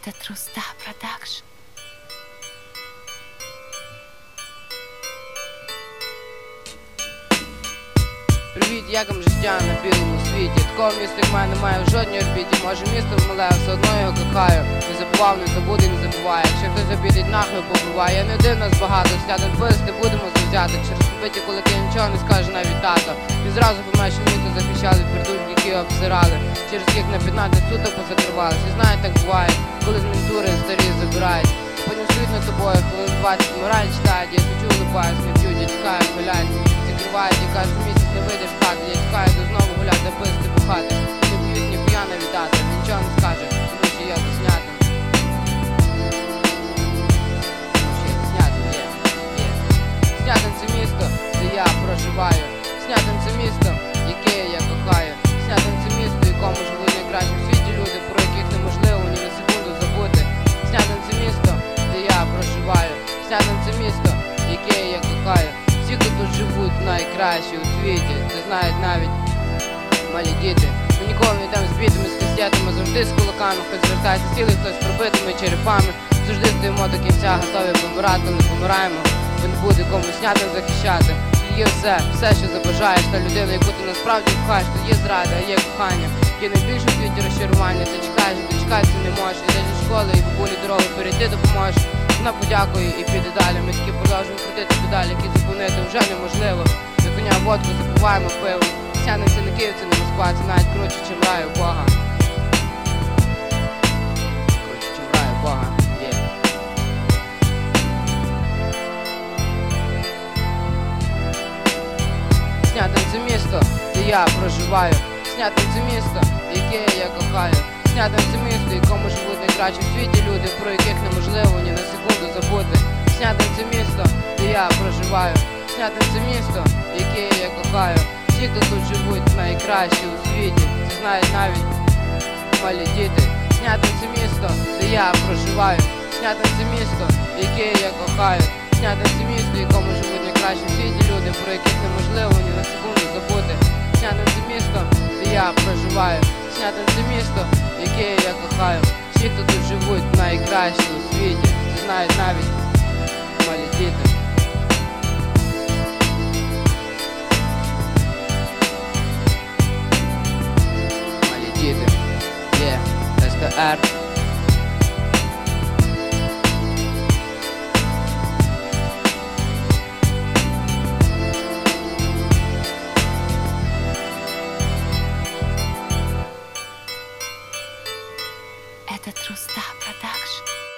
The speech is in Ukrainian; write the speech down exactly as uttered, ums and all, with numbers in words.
Это Труста Продакшн. Привіт, як вам життя на білому світі? Такого міста, як мене, немає в жодній орбіті. Може місто мале, все одно його кохаю. Не забував, не забуде, не забуває. Якщо хтось обідить, нахуй побиває. Я не один, нас багато, сядем писти, будемо завзяти. Через побиті кулаки нічого не скаже навіть тато. І зразу помає, що місто захищали, придурки, які обсирали. Через яких на п'ятнадцять суток позакривалися. І знаєте, так буває, коли з ментури старі забирають. Потім стоїть над тобою, хвилин двадцять мораль читають. Я хочу, улибаюсь, не п'ють, я чекаю, гуляють. Закривають і кажуть, місяць не вийдеш з хати. Я чекаю, до знову гуляти, писти, бухати. Не б'ють, ніхуя не віддати, нічого не скаже, тому що я заснятим. Ще заснятим, є, є. Снятим це місто, де я проживаю. Снятим це місто, яке я кохаю. Снятим це місто, якому живуть найкращі в світі люди, про яких неможливо ні на секунду забути. Снятим це місто, де я проживаю. Снятим це місто, яке я кохаю. Всі, хто тут живуть, найкращі у світі, це знають навіть малі діти. Ми ніколи не йдемо з бітами, з кастетами, завжди з кулаками. Хтось звертається цілий, хтось з пробитими черепами. Завжди стоїмо до кінця, готові помирати, не помираємо. Він буде комусь снятим захищати. Тут є все, все, що забажаєш. Та людина, яку ти насправді кохаєш, тут є зрада, а є кохання. Є найбільше в світі розчарування. Ти чекаєш, дочекатися не можеш. Йдеш до школи і по полі дороги перейти допоможеш. Вона подякує і піде далі. Ми таки продовжуємо крутити педалі, які зупинити вже неможливо. За коня водку запиваємо пиво. Сянемося на Київ, це не Москва, це навіть круче, чим рай у Бога. Круче, чим рай у Бога, є. Снятим це місто, де я проживаю. Снятим це місто, яке я кохаю. Снятим це місто, якому живуть найкращі в світі люди, про яких неможливо ні на секунду забути. Снятим це місто, де я проживаю. Снятим це місто, яке я кохаю. Всі, хто тут живуть, найкращі у світі, це знають навіть малі діти. Снятим це місто, де я проживаю. Снятим це місто, яке я кохаю. Снятим це місто, якому живуть найкращі в світі люди, про яких неможливо ні на секунду забути. Снятим це місто, де я проживаю. Снятим це місто, яке я кохаю. Всі, хто тут живуть, найкращі у світі, це знають навіть малі діти. Малі діти, є, ес те ер. Это Труста Продакшн.